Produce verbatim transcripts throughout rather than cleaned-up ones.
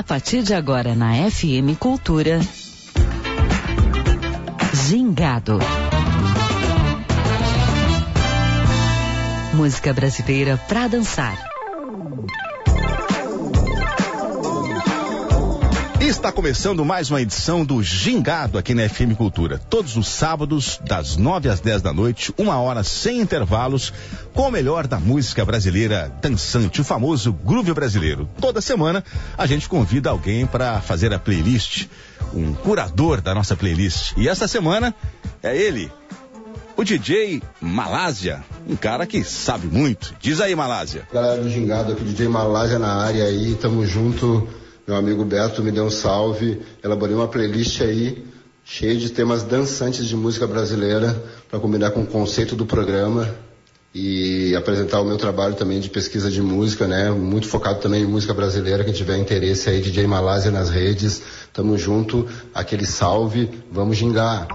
partir de agora na F M Cultura, Gingado. Música brasileira pra dançar. Está começando mais uma edição do Gingado aqui na F M Cultura. Todos os sábados, das nove às dez da noite, uma hora sem intervalos, com o melhor da música brasileira dançante, o famoso groove brasileiro. Toda semana a gente convida alguém para fazer a playlist, um curador da nossa playlist. E essa semana é ele, o D J Malásia, um cara que sabe muito. Diz aí, Malásia. Galera do Gingado, aqui D J Malásia na área aí, tamo junto. Meu amigo Beto me deu um salve, elaborei uma playlist aí, cheia de temas dançantes de música brasileira, para combinar com o conceito do programa e apresentar o meu trabalho também de pesquisa de música, né? Muito focado também em música brasileira. Quem tiver interesse aí, D J Malásia nas redes, tamo junto, aquele salve, vamos gingar.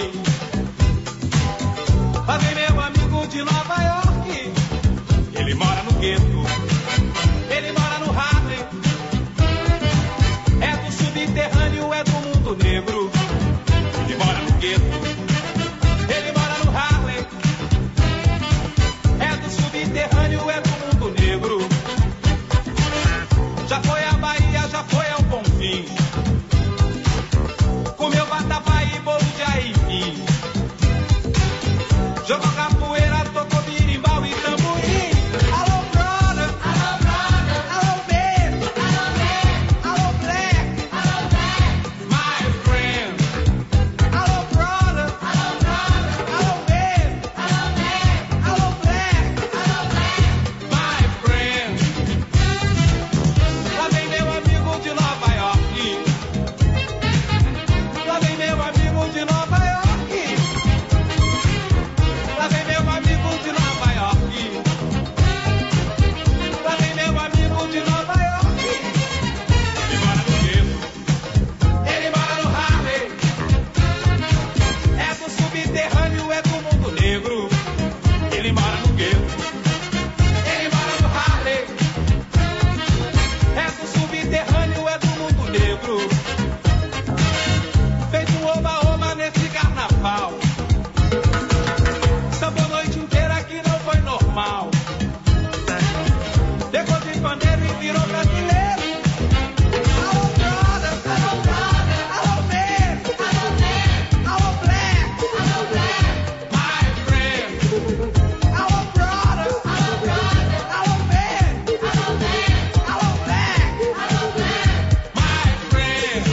Lá vem meu amigo de Nova York. Ele mora no gueto, ele mora no Harlem. É do subterrâneo, é do mundo negro. Ele mora no gueto, ele mora no Harlem. É do subterrâneo, é do mundo negro. Já foi a Bahia, já foi ao Bonfim. Comeu vatapá e bolo de aipim. Jogou capoeira, tocou birimbau e tamborim. Alô, brother, alô, brother, alô, baby, alô, baby, alô, black, alô, black, my friend. Alô, brother, alô, brother, alô, baby, alô, baby, alô, black, alô, black, my friend. Lá vem meu amigo de Nova York. Lá vem meu amigo de Nova York. Lá vem meu amigo de Nova York. Lá vem meu amigo de Nova York. Ele mora no gueto, ele mora no Harlem. É do subterrâneo, é do mundo negro. Ele mora no gueto, ele mora no Harlem. É do subterrâneo, é do mundo negro. Fez um oba-oba nesse carnaval. Sambou a noite inteira que não foi normal. Pegou de pandeiro e virou brasileiro. Alô, brother, alô, brother, alô, baby, alô, baby, alô, black, alô, black, my friend. Alô, brother, alô, brother, alô, baby, alô, baby, alô, black, alô, black, my friend.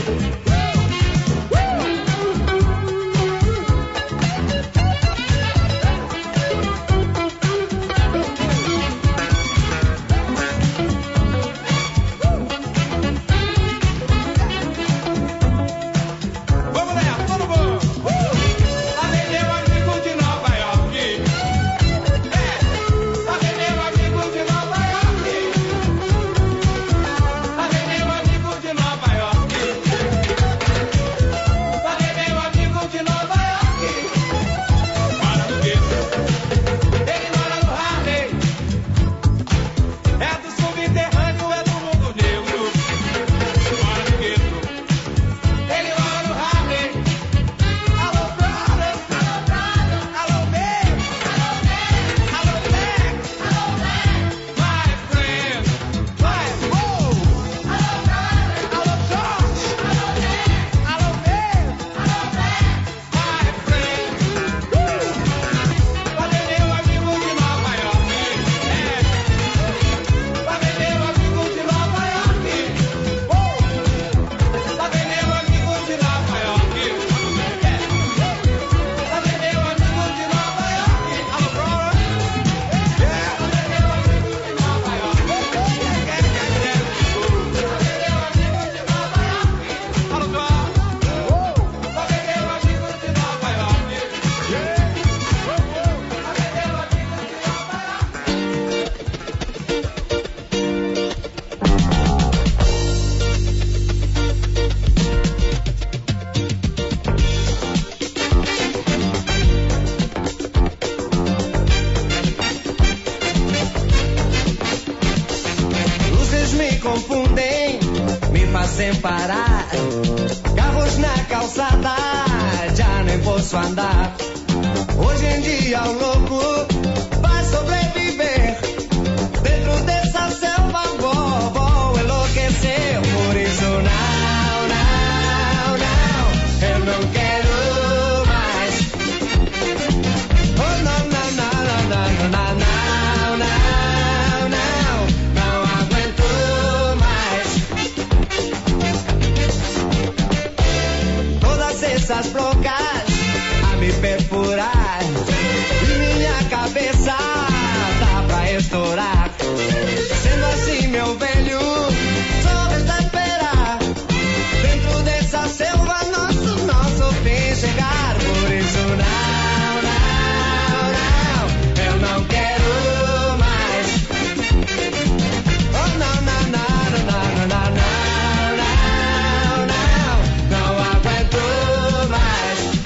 Vamos nessa, todo mundo! Lá vem meu amigo de Nova York. É, lá vem meu amigo de Nova York. Lá vem meu amigo de Nova York. Lá vem meu amigo de Nova York. Mora no gueto, ele mora no Harlem. É do subterrâneo, é do mundo negro. Mora no gueto, ele mora no Harlem. Alô, brother, alô, brother, alô, baby, alô, baby, alô, black, alô, black, my friend, my whoa. Alô, brother, alô, George, alô, baby, alô, baby, alô, black, my friend. Lá vem meu amigo de Nova York. É. Lá vem meu amigo de Nova York. Whoa. Lá vem meu amigo de Nova York. É. Lá vem meu amigo de Nova York. Alô, brother. É. Lá vem meu amigo de Nova York. Lá vem meu amigo de Nova York. Alô, George. Whoa. Lá vem meu amigo de Nova York. Yeah. Whoa, whoa. Lá vem meu amigo de Nova York. Luzes me confundem, me fazem parar. Carros na calçada, já nem posso andar. Hoje em dia o louco vai sobreviver. Dentro dessa selva vou, vou enlouquecer. Por isso não, não, não, eu não quero mais. Oh, não, não, não, não, não, não, não, não, não aguento mais. Todas essas brocas a me perfurar e minha cabeça tá pra estourar. Sendo assim, meu velho, só resta esperar. Dentro dessa selva nosso, nosso fim chegar. Por isso não, não, não, eu não quero mais. Oh, não, não, não, não, não, não, não, não, não aguento mais.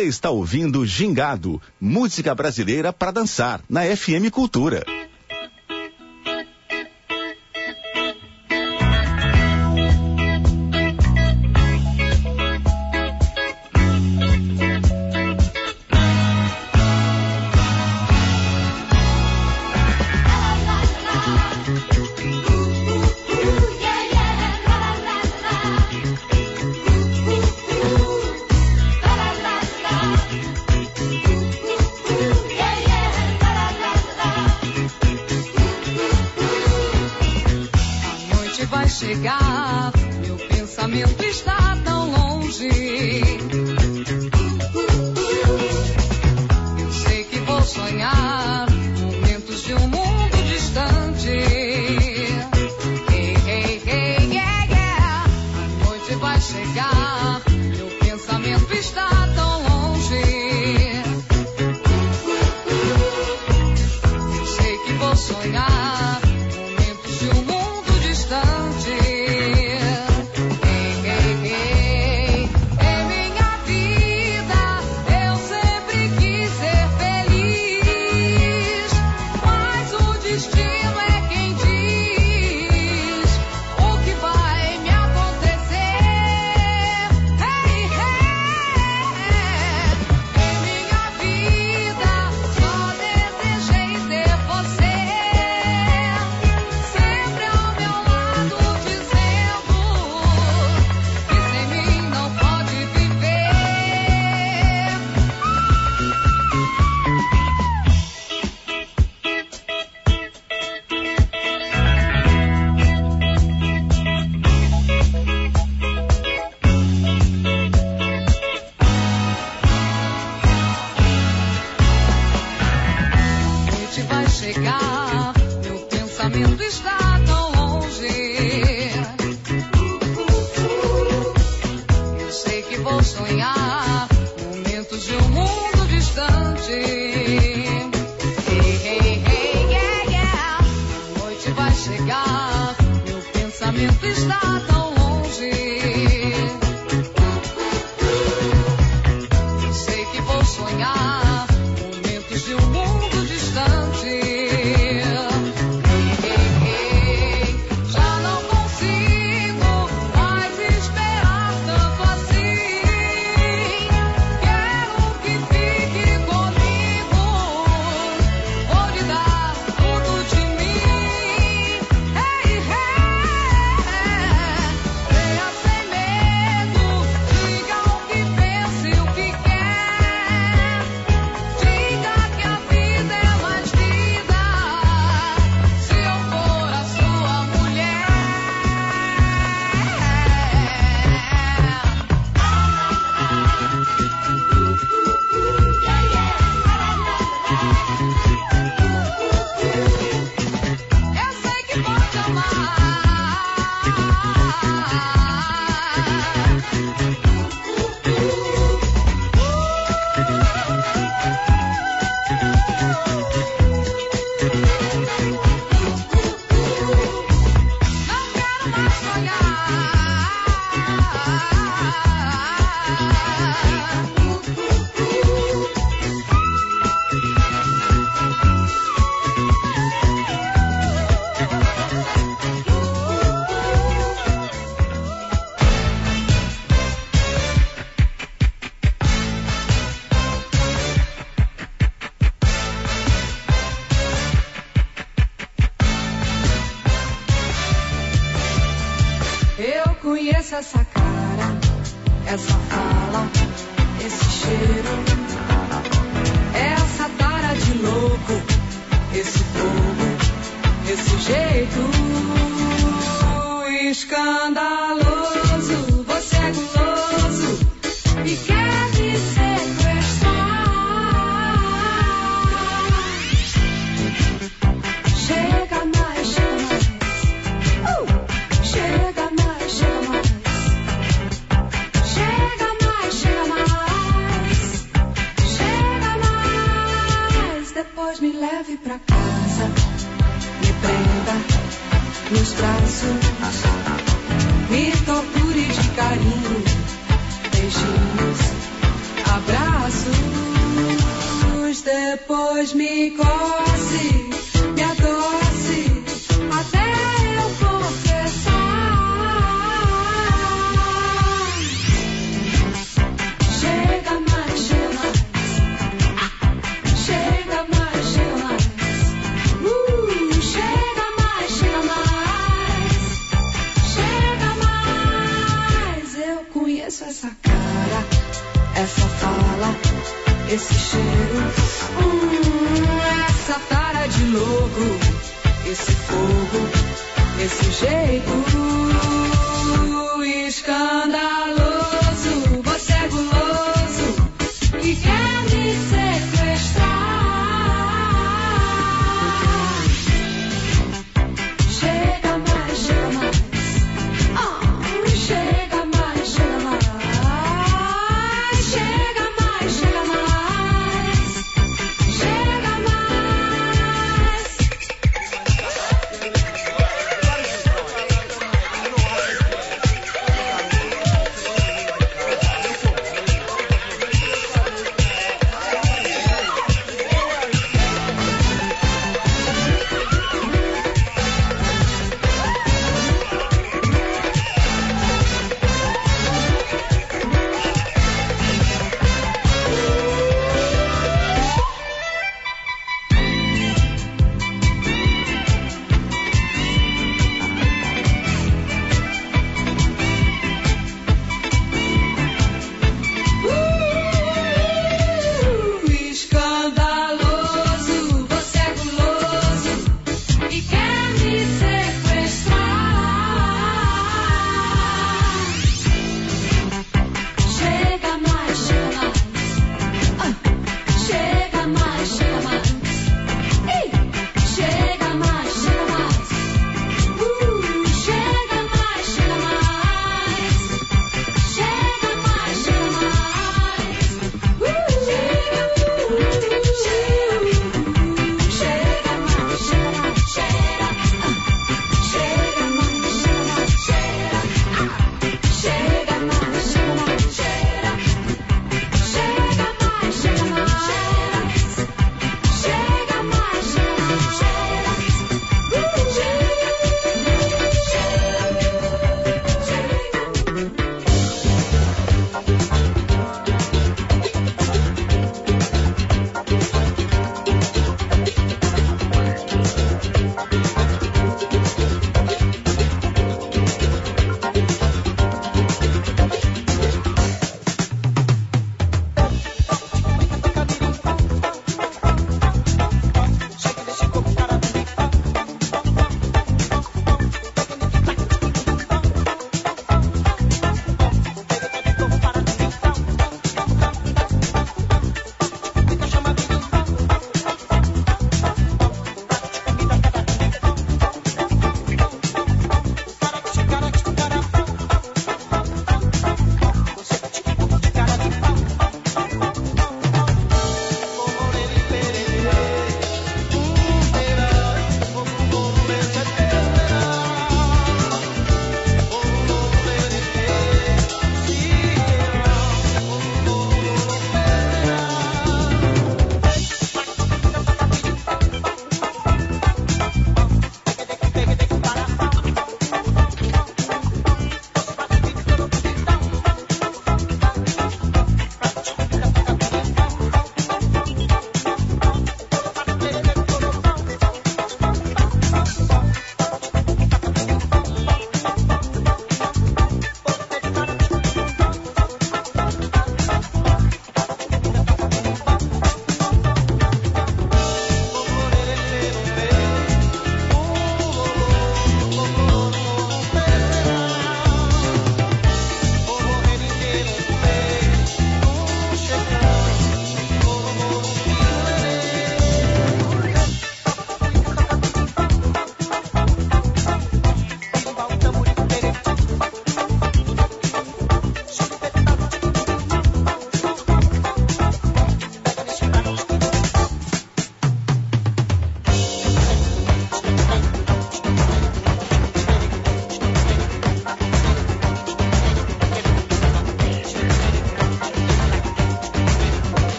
Você está ouvindo Gingado, música brasileira para dançar, na F M Cultura. Chegar, meu pensamento está tão longe. Eu sei que vou sonhar momentos de um mundo distante. Hey, hey, hey, yeah, yeah. A noite vai chegar, meu pensamento está tão longe. Eu sei que vou sonhar momentos de um mundo distante. Chegar, meu pensamento está tão longe. Eu sei que vou sonhar momentos de um mundo distante. Hey, hey, hey, yeah, yeah. A noite vai chegar, meu pensamento está tão longe. Eu sei que vou sonhar momentos de um mundo distante. Conheço essa cara, essa fala, esse cheiro, essa cara de louco, esse fogo, esse jeito escandaloso. Você é guloso e quer me sequestrar. Chega mais, chega mais, uh! Chega mais, chega mais. Chega mais, chega mais. Chega mais. Depois me leve pra casa, me prenda nos braços, me torture de carinho, beijinhos, Abraços, depois me coce, me adoce, até eu confessar. Chega mais, chega mais, chega mais, chega mais, uh, chega mais, chega mais, chega mais. Eu conheço essa cara, essa fala, esse cheiro, hum, essa tara de louco, esse fogo, esse jeito escandaloso. Você é guloso e quer me sequestrar. Chega mais, chega mais, oh, chega mais, chega mais. Chega mais, chega mais, chega mais.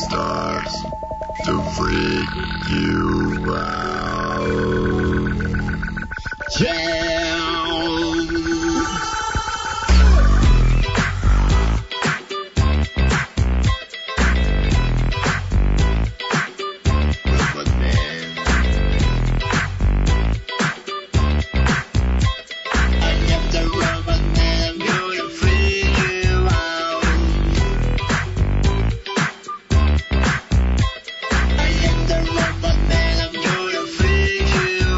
stars to freak you out. Yeah. You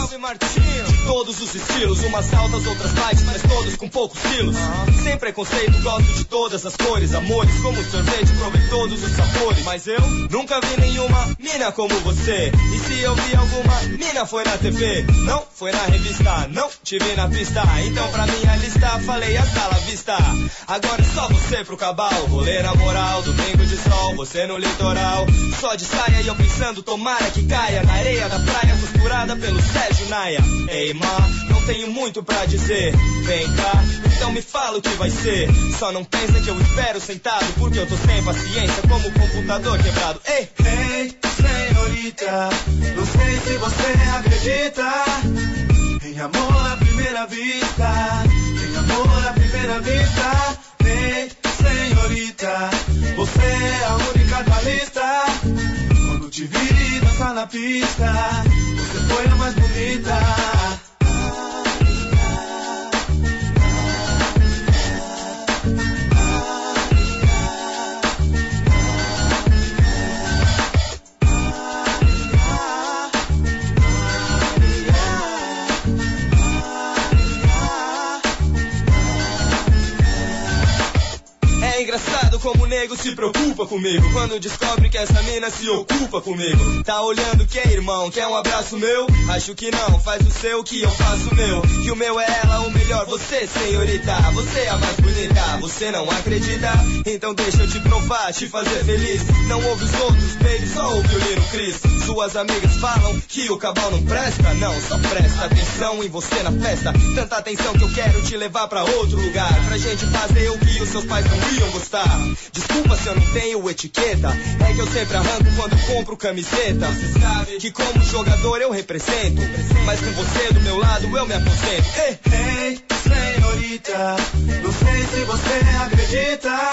Salve, Martinho. De todos os estilos, umas altas, outras baixas, mas todos com poucos quilos. Sem preconceito, gosto de todas as cores, amores, como sorvete, provei todos os sabores. Mas eu nunca vi nenhuma mina como você. E se eu vi alguma mina foi na T V, não foi na revista, não te vi na pista. Então pra minha lista falei hasta la vista. Agora é só você pro cabal, rolê na moral, domingo de sol, você no litoral. Só de saia e eu pensando, tomara que caia na areia da praia, costurada pelo Sérgio Naia. Ei, ma, não tenho muito pra dizer, vem cá, então me fala o que vai ser. Só não pensa que eu espero sentado, porque eu tô sem paciência como o computador quebrado. Ei, Ei, senhorita, não sei se você acredita em amor à primeira vista, em amor à primeira vista. Ei, senhorita, você é a única da lista. Quando te vi dançar na pista, você foi a mais bonita. engraçado como o nego se preocupa comigo quando descobre que essa mina se ocupa comigo. Tá olhando que, irmão? Quer um abraço meu? Acho que não, faz o seu que eu faço o meu. Que o meu é ela, o melhor você, senhorita. Você é a mais bonita, você não acredita? Então deixa eu te provar, te fazer feliz. Não ouve os outros, baby, só ouve o Lino Cris. Suas amigas falam que o cabal não presta. Não, só presta atenção em você na festa. Tanta atenção que eu quero te levar pra outro lugar, pra gente fazer o que os seus pais não iam gostar. Desculpa se eu não tenho etiqueta, é que eu sempre arranco quando compro camiseta. Você sabe que como jogador eu represento, mas com você do meu lado eu me aposento. Ei, Ei, senhorita, não sei se você acredita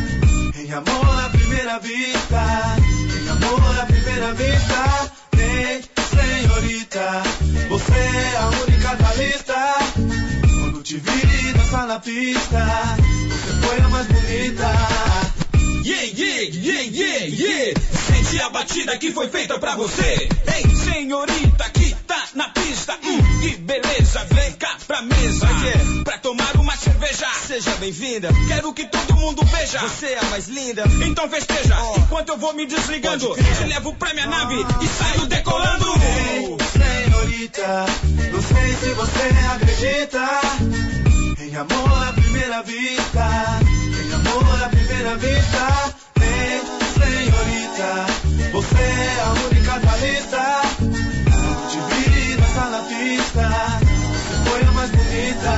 em amor à primeira vista, em amor à primeira vista. Ei, senhorita, você é a única da lista. Quando te vi dançar na pista, você foi a mais bonita. Yeah, yeah, yeah, yeah, yeah. Sente a batida que foi feita pra você. Ei, senhorita que tá na pista, hum, que beleza, vem cá pra mesa. Pra quê? Pra tomar uma cerveja. Seja bem-vinda, quero que todo mundo veja. Você é a mais linda, então festeja. Oh. Enquanto eu vou me desligando, te levo pra minha nave e saio decolando. Ei, senhorita, não sei se você acredita em amor à primeira vista, em amor à primeira vista. Ei, senhorita, você é a única da lista. Quando te vi dançar na pista, você foi a mais bonita.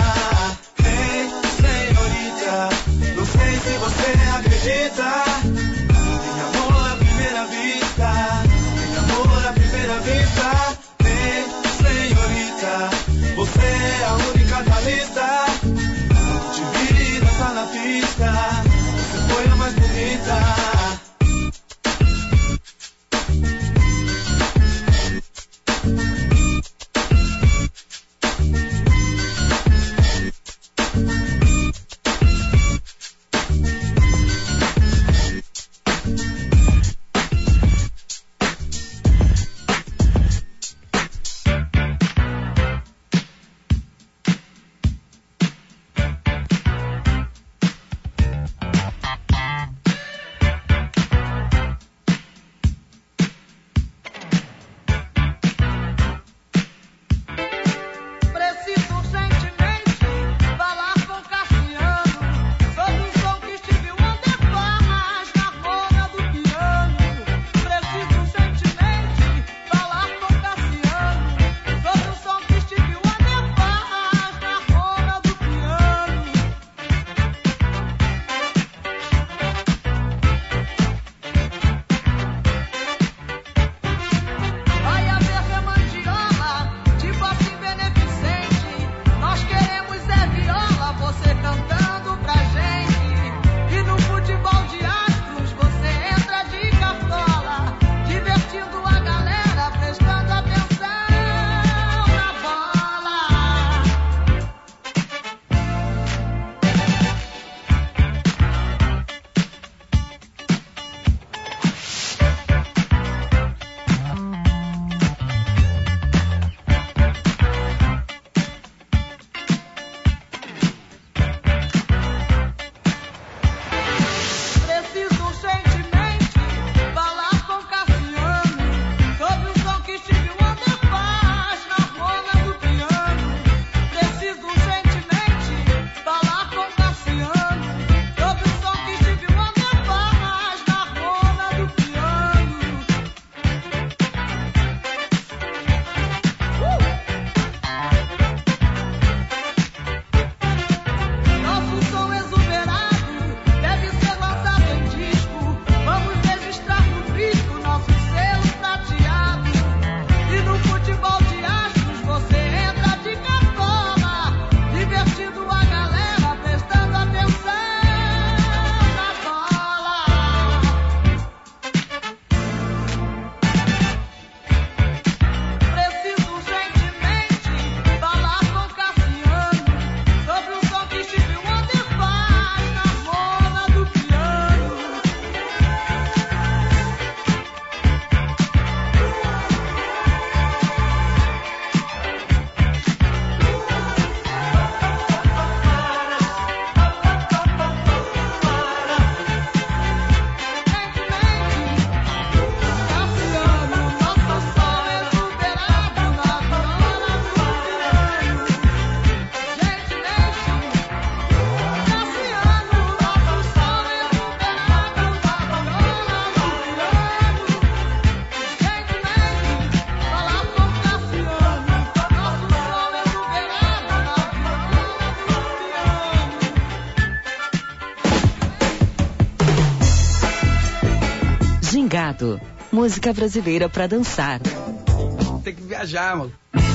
Ei, senhorita, não sei se você acredita em amor à primeira vista, em amor à primeira vista. Ei, senhorita, você é a única da lista. Quando te vi dançar na pista, você foi a mais bonita. Gingado. Música brasileira pra dançar. Tem que viajar, mano.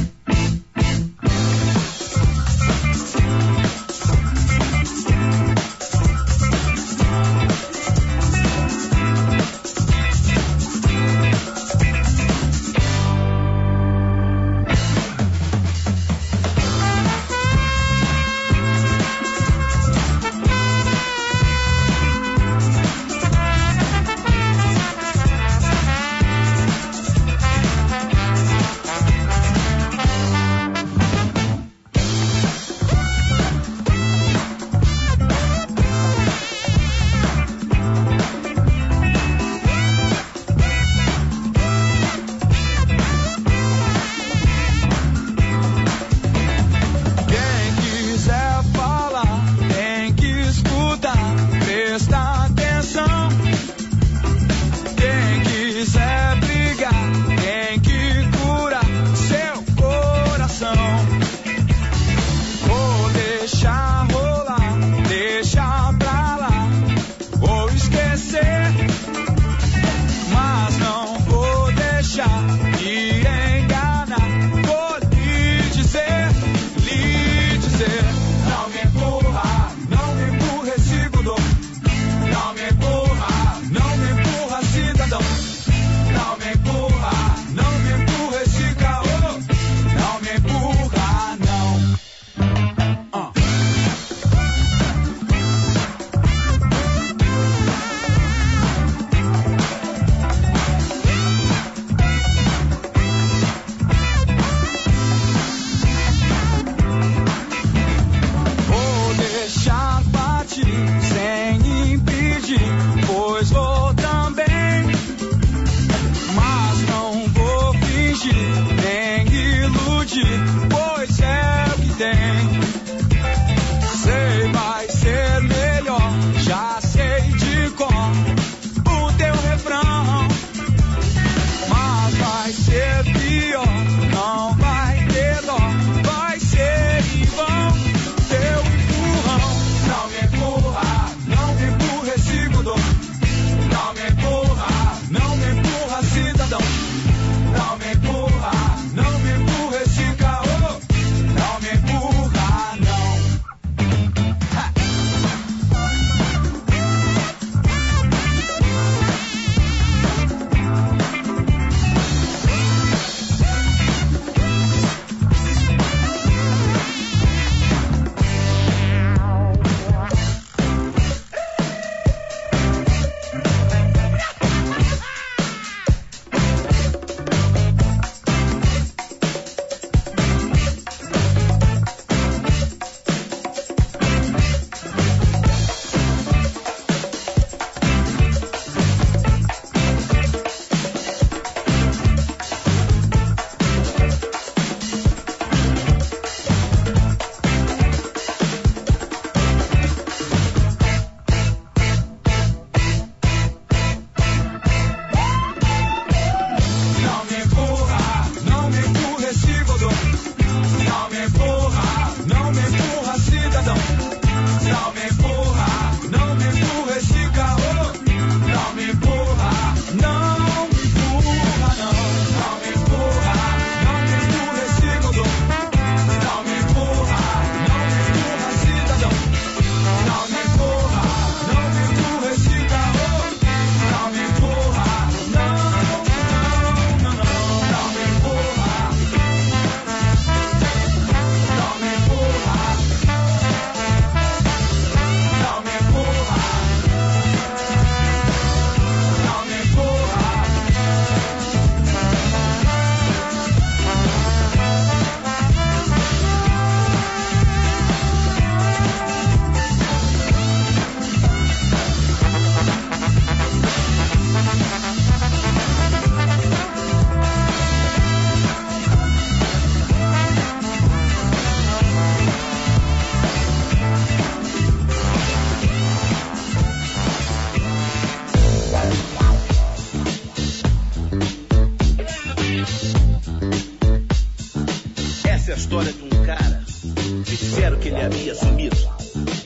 história de um cara que disseram que ele havia sumido.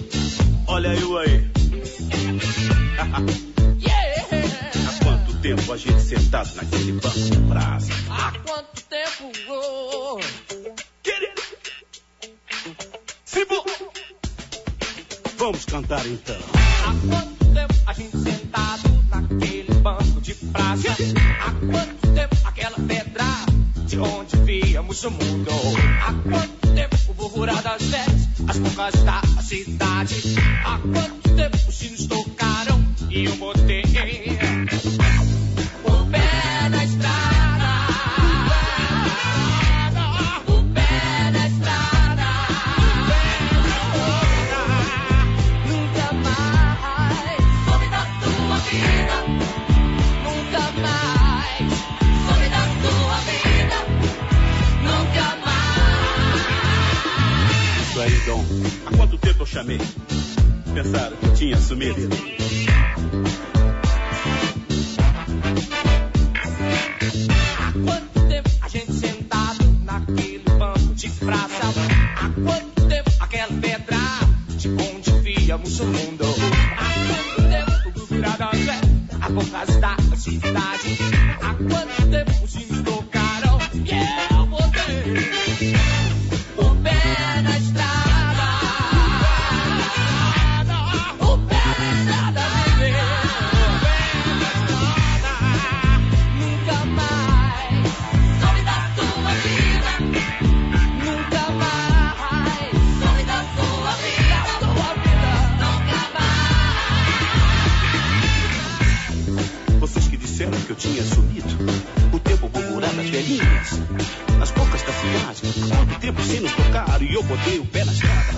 Olha eu aí. Há quanto tempo a gente sentado naquele banco de praça. Há quanto tempo? Oh, Querido! Simbo! Vamos cantar então. há quanto tempo a gente sentado naquele banco de praça? Há quanto tempo aquela pedra de onde víamos o mundo? Há quanto tempo o burburar das sete, as bocas da cidade? Há quanto tempo os sinos tocaram e eu botei o pé na estrada? O pé na estrada. Nunca mais some da tua vida. Nunca mais some da tua vida. Nunca mais. Isso aí, Dom. Há quanto tempo eu chamei? Pensaram que eu tinha sumido. Há quanto tempo a gente sentado naquele banco de praça? Há quanto tempo aquela pedra de onde víamos o mundo? Há quanto tempo o grupo da fé, a bocas da cidade? Há quanto tempo os sinos tocaram e eu botei o pé na estrada? O pé na estrada, bebê. Nunca mais some da tua vida. Nunca mais some da tua vida. Tua vida. Nunca mais. Vocês que disseram que eu tinha sumido. O tempo burburar das velhinhas. Nas bocas da cidade. Há quanto tempo os sinos tocaram e eu botei o pé na estrada.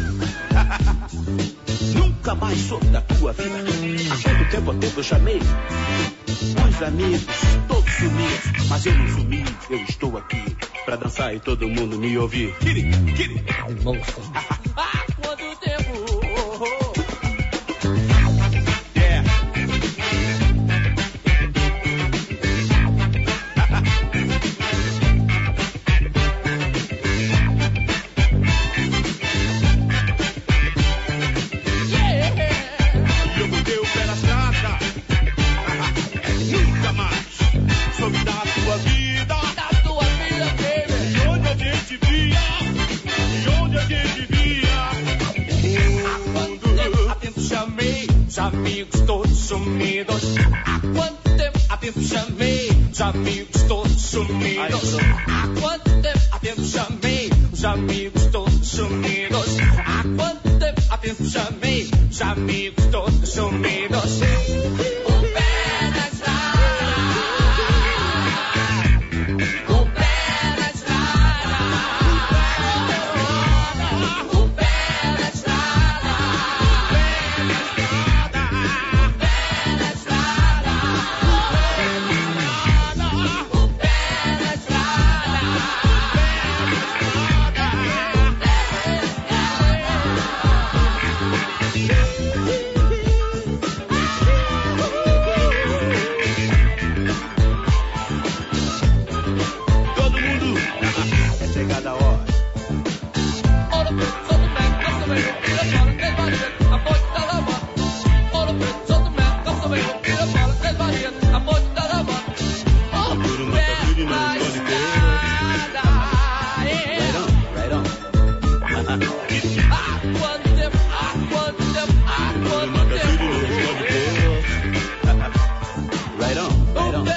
Nunca mais soube da tua vida. Há quanto tempo a tempo eu chamei? Bons amigos, todos sumidos. Mas eu não sumi, eu estou aqui pra dançar e todo mundo me ouvir. Kiri, kiri. Há quanto tempo? Yeah. E eu botei o pé na estrada. Nunca mais soube da tua vida. Da tua vida, baby. E onde a gente via, e onde a gente via. Há quanto tempo a tempo chamei os amigos todos sumidos? Há quanto tempo a tempo chamei os amigos todos sumidos? Há quanto tempo a tempo chamei os amigos todos sumidos? Há quanto tempo a tempo chamei os amigos todos sumidos? O pé na estrada. O pé na estrada. O pé na estrada. Todo mundo é chegada a hora. Right on, right on.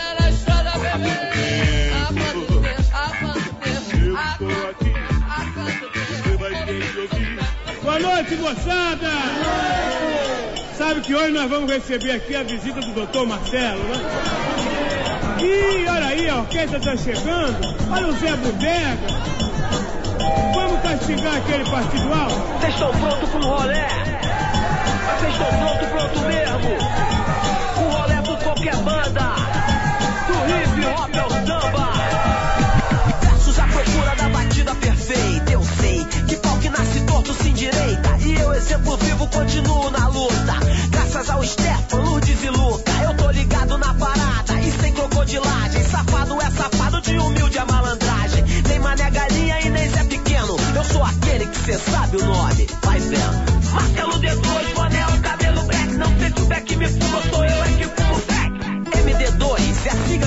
Boa noite, moçada! Sabe que hoje nós vamos receber aqui a visita do doutor Marcelo, né? Ih, olha aí, a orquestra tá chegando. Olha o Zé Bodega. Vamos castigar aquele partido alto? Vocês estão prontos pro rolé? Vocês estão prontos, pronto mesmo? O rolé por qualquer banda. Do hip hop ao samba. Versos à procura da batida perfeita. Eu sei que pau que nasce torto se endireita. E eu, exemplo vivo, continuo na luta. Graças ao Stefan, Lourdes e Luca. Eu tô ligado na parada e sem crocodilagem. Safado é safado de humilde a malandragem. Nem Mané Galinha e nem Zé Pequeno. Eu sou aquele que cê sabe o nome. Vai vendo. Marcelo D dois, Bonel, cabelo black. Não sei se o Beck me fuma, sou eu é que fumo back. M D dois, é a sigla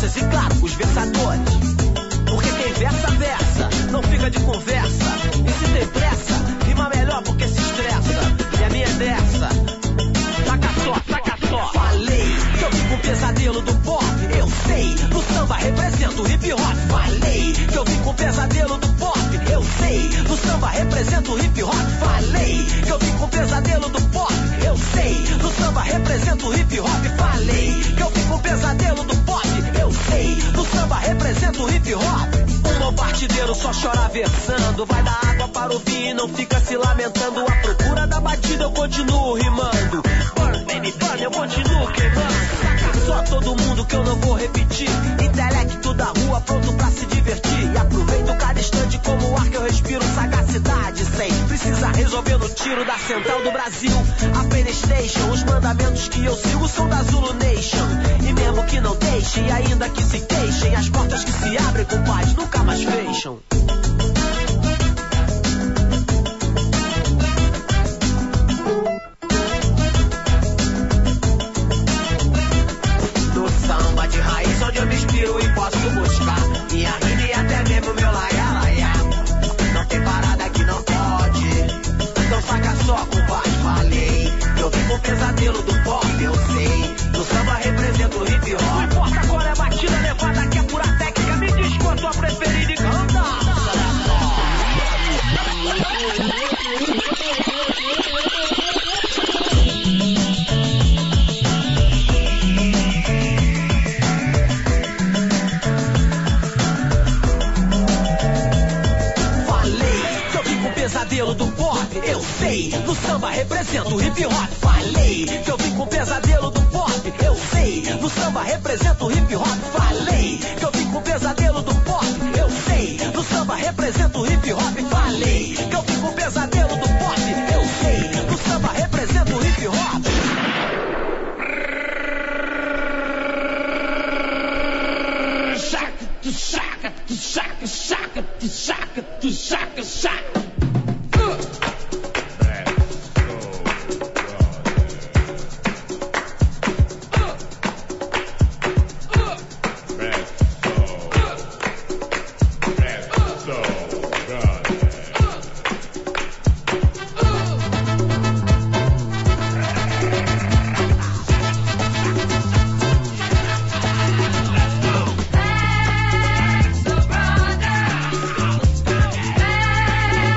artistas e, claro, os versadores. Porque quem versa, versa, não fica de conversa. E se tem pressa, rima melhor porque se estressa. E a minha é dessa. Saca só, saca só. Falei que eu vim com o pesadelo do pop. Eu sei, no samba represento o hip hop. Falei que eu vim com o pesadelo do pop. Eu sei, no samba represento o hip hop. Falei que eu vim com o pesadelo do pop. Eu sei, no samba represento o hip hop. Falei que eu vim com o pesadelo do pop. Eu sei, no samba represento o hip hop. Um bom partideiro só chora versando. Vai dar água para o vinho e não fica se lamentando. À procura da batida eu continuo rimando. Burn, baby, burn, eu continuo queimando. Saca só todo mundo que eu não vou repetir. Intelecto da rua pronto pra se divertir. E aproveito cada instante como o ar que eu respiro. Sagacidade sem precisa resolver no tiro da central do Brasil. A Playstation, os mandamentos que eu sigo são da Zulu Nation. E mesmo que não deixem, ainda que se queixem, as portas que se abrem com paz nunca mais fecham. No samba de raiz onde eu me inspiro e posso buscar minha rima e até mesmo meu laia-laia. Não tem parada que não pode. Então saca só, compadre, falei que eu vim com o pesadelo do pop, eu sei. No samba represento o hip hop. Não importa qual é a batida levada, que é pura técnica. Me diz qual a tua preferida e canta. Pesadelo do pop, eu sei, no samba represento o hip hop. Falei que eu vim com o pesadelo do pop, eu sei, no samba represento o hip hop. Falei que eu vim com o pesadelo do pop, eu sei, no samba represento o hip hop. Falei que eu vim com o pesadelo do pop, eu sei, no samba represento o hip hop. Saca, tu saca, tu saca, saca, tu saca, tu saca, saca. So brother,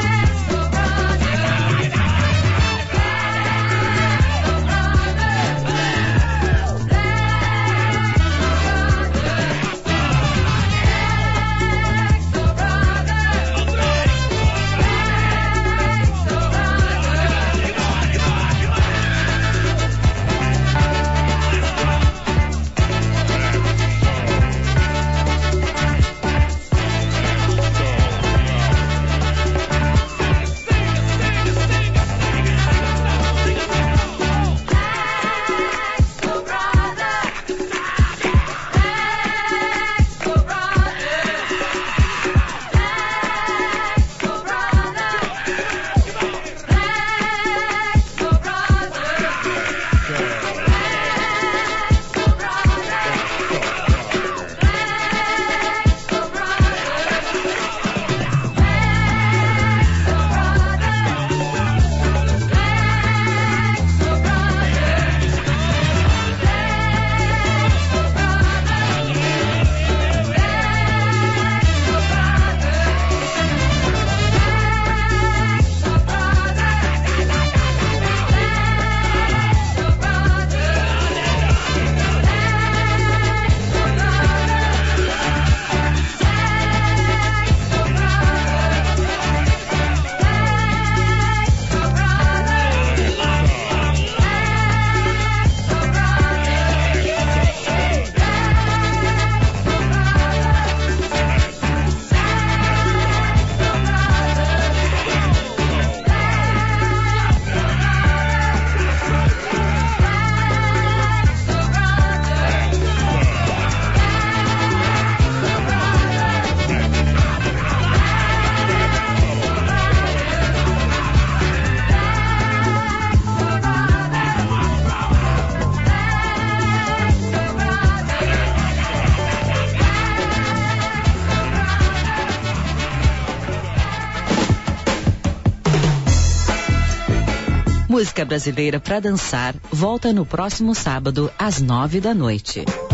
Música brasileira para dançar volta no próximo sábado às nove da noite.